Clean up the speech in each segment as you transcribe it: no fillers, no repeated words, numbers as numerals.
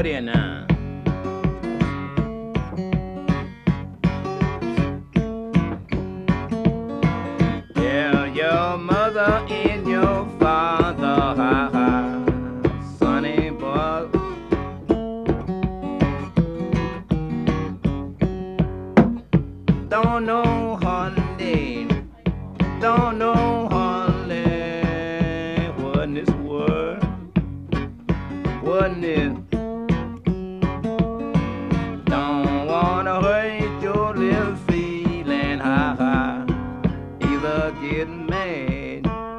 there now. Yeah, your mother and your father, ha ha, sonny boy. Don't know hardly, don't know hardly what in this world, what in this. Don't wanna hurt your little feeling, ha ha, either get mad.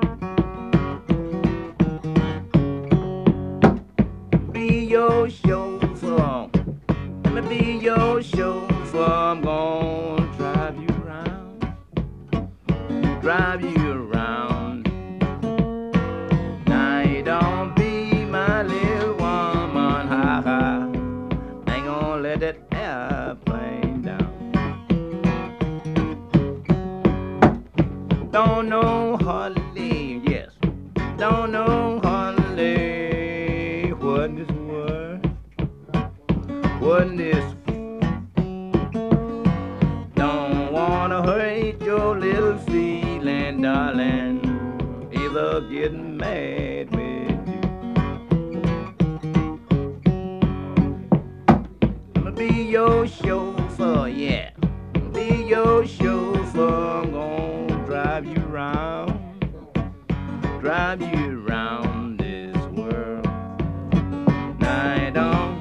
Be your chauffeur, let me be your chauffeur, I'm gonna drive you around, drive you around. Now you don't be my little woman, ha ha, ain't gonna let that airplane down. Don't know hardly, yes, don't know hardly what in this world, what in this. Don't wanna hurt your little feeling, darling, either getting mad with you. I'ma be your chauffeur, yeah, be your chauffeur, I'm gonna drive you around, drive you around this world. Now I don't,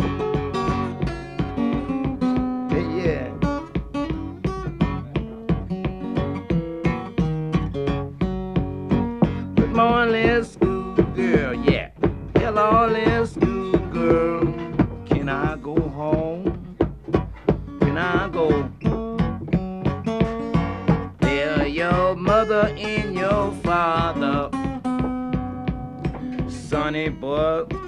yeah. Good morning, little school girl, yeah. Hello, little school girl. Can I go home? Can I go? Tell your mother and your father, sonny boy.